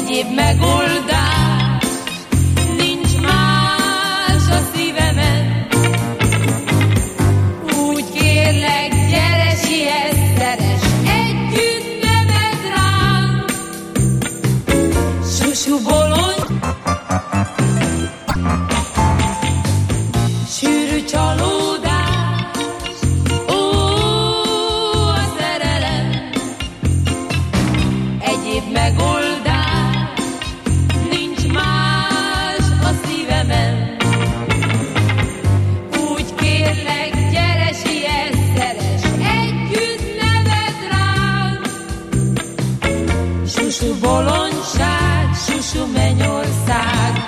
egyéb megoldás nincs más a szívemen. Úgy kérlek, gyere, siess, szeress, együtt neved rám. Susú bolond, sűrű csalódás, ó, a szerelem, egyéb megoldás nincs más a szívemen. Úgy kérlek, gyere, siess, szeress, együtt neved rám. Susú bolondság, susú mennyország.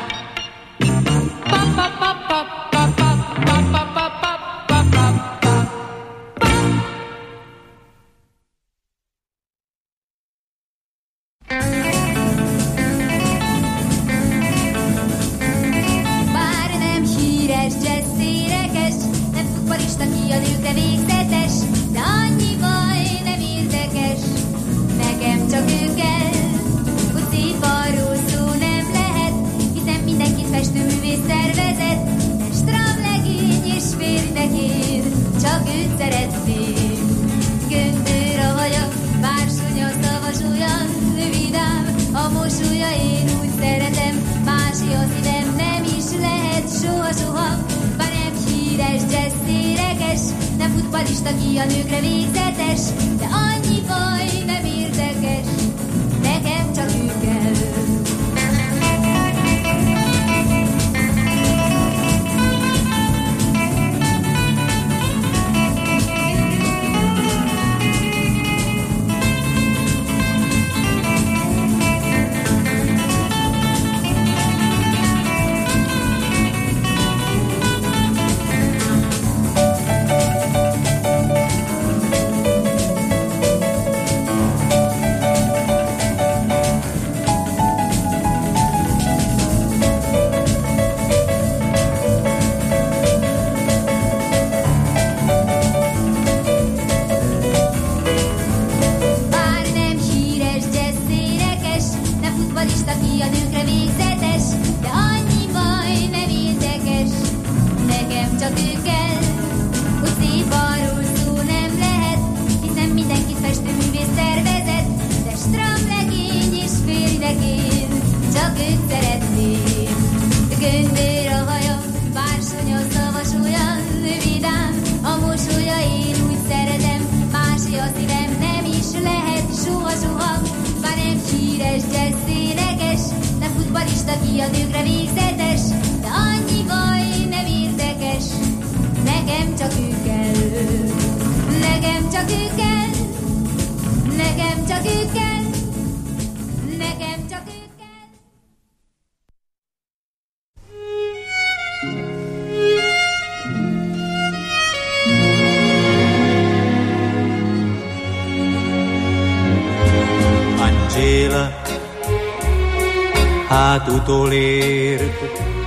Hát utolért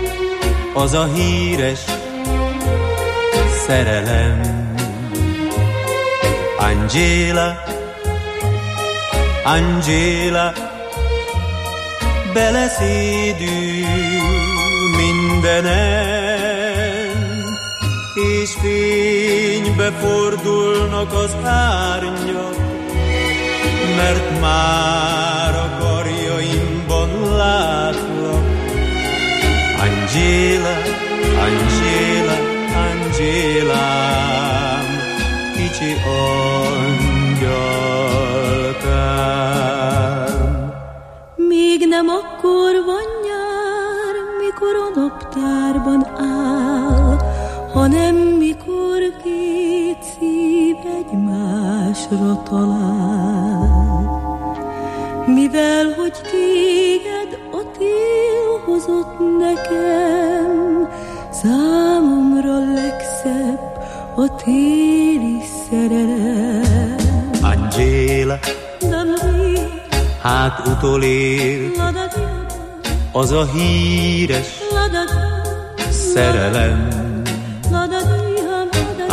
az a híres szerelem. Angéla, Angéla, beleszédül mindenen, és fénybe fordulnak az árnyak, mert már a karjaimban látlak. Angéla, Angéla, Angélám, kicsi angyalkám. Még nem akkor van nyár, mikor a naptárban áll, hanem mikor két szív egymásra talál. Mivel, hogy téged a tél hozott nekem, számomra legszebb a téli szerelem. Angéla, hát utolér az a híres szerelem.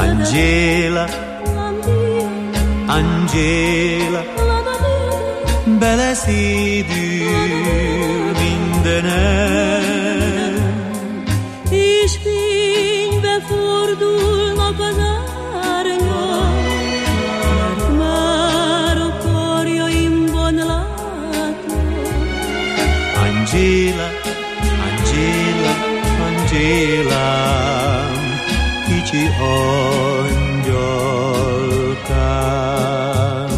Angéla, Angéla, beleszédül mindenem, és fénybe fordulnak az árnyak, mert már a karjaimban látnak. Angéla, Angéla, Angélám, kicsi angyalkám.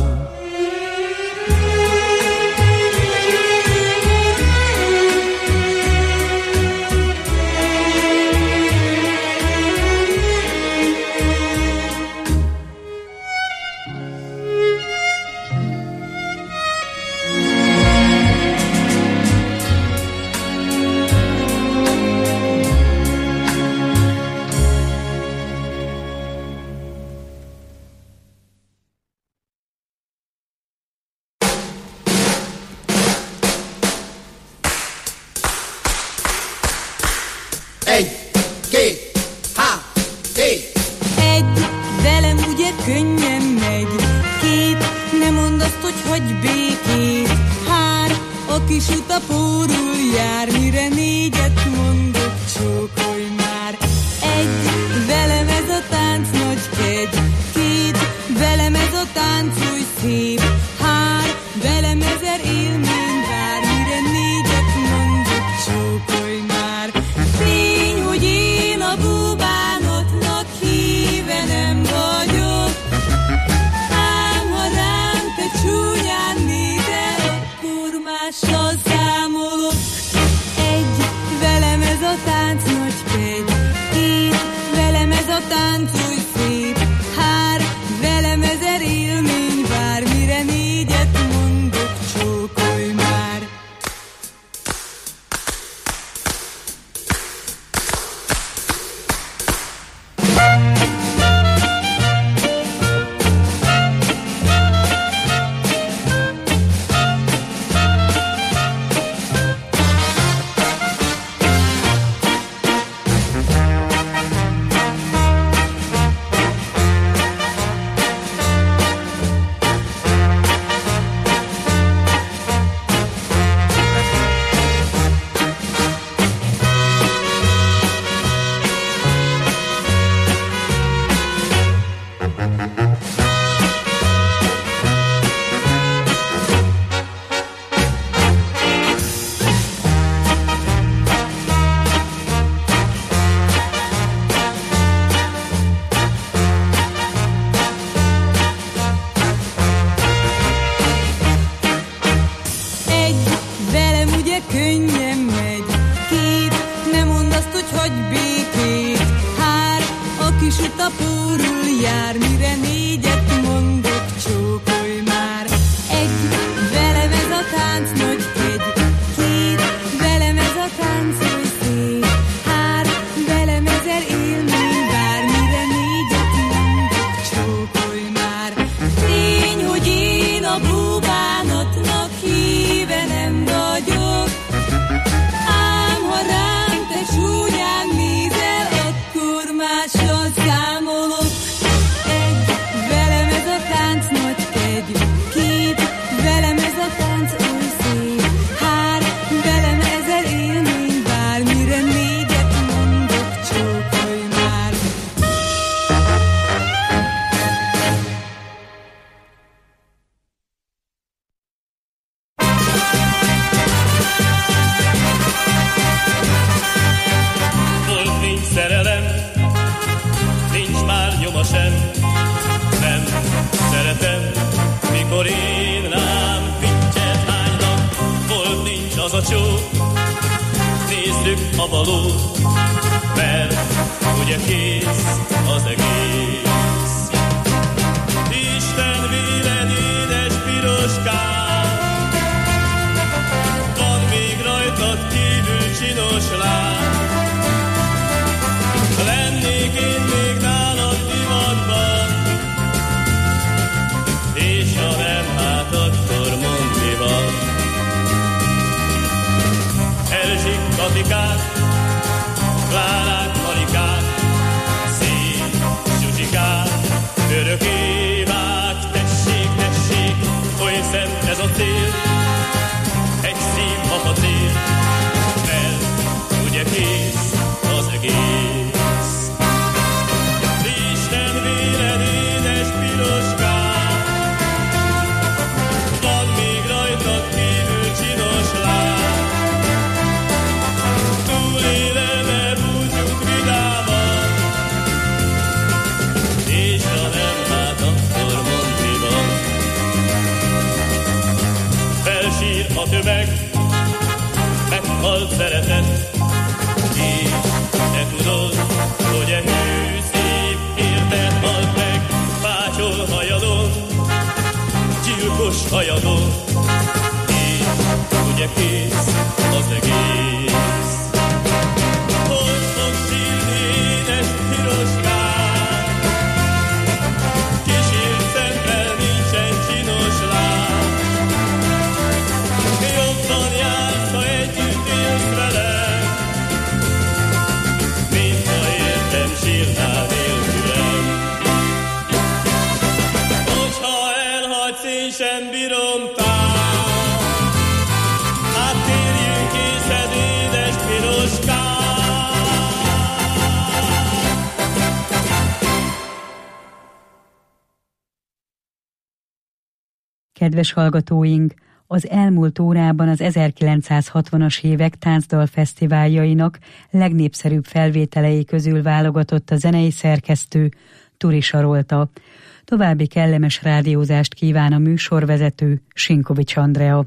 Örökké vágy, tessék, tessék, oly szent ez a cél, sír a tömeg, meghalt szeretet. Én, te tudod, hogy a hű szép érted halt meg, bácsol hajadon, gyilkos hajadon. Én, ugye kész az egész. Hogy fog sírni édes piroskám, kísért szemmel nincsen csinos láb. Jobban jársz, ha együtt élsz velem, mint ha értem sírnál nélkülem. Hogyha elhagysz, én sem bírom tán, hát térjünk észed, édes piroskám. Kedves hallgatóink! Az elmúlt órában az 1960-as évek táncdalfesztiváljainak legnépszerűbb felvételei közül válogatott a zenei szerkesztő, Turi Sarolta. További kellemes rádiózást kíván a műsorvezető, Sinkovics Andrea.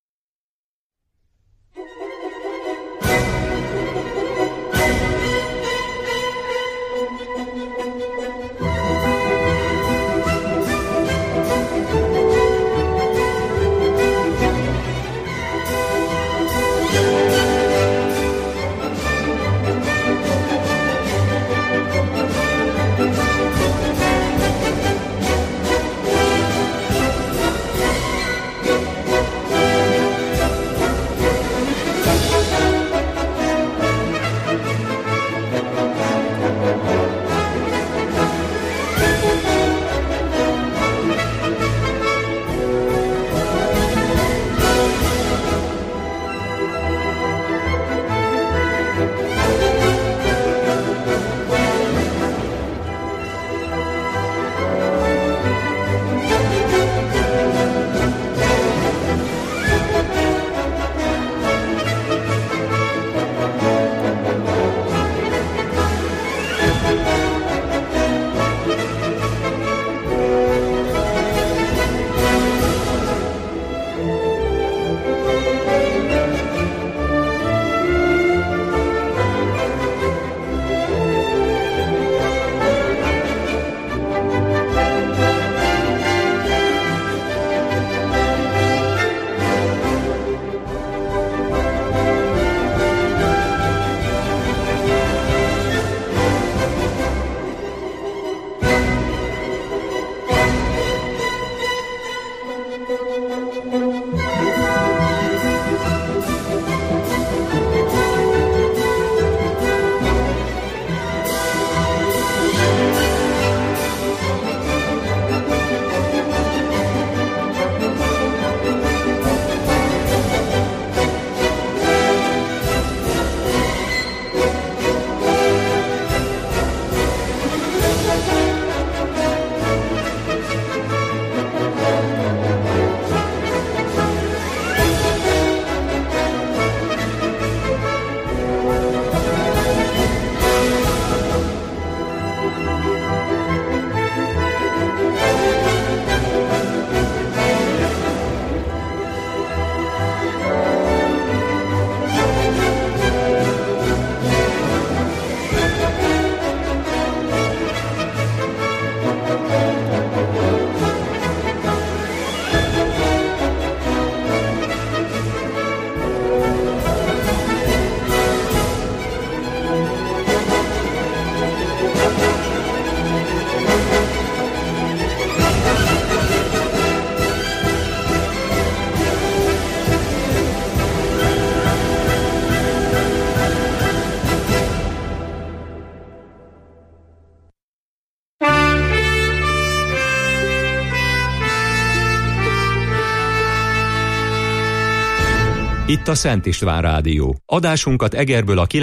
Itt a Szent István Rádió. Adásunkat Egerből a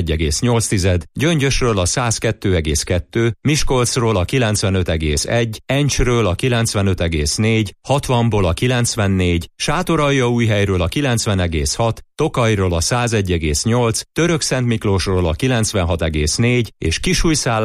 91,8, Gyöngyösről a 102,2, Miskolcról a 95,1, Encsről a 95,4, 60-ból a 94, Sátoraljaújhelyről a 90,6, Tokajról a 101,8, Törökszentmiklósról a 96,4 és Kisújszállásról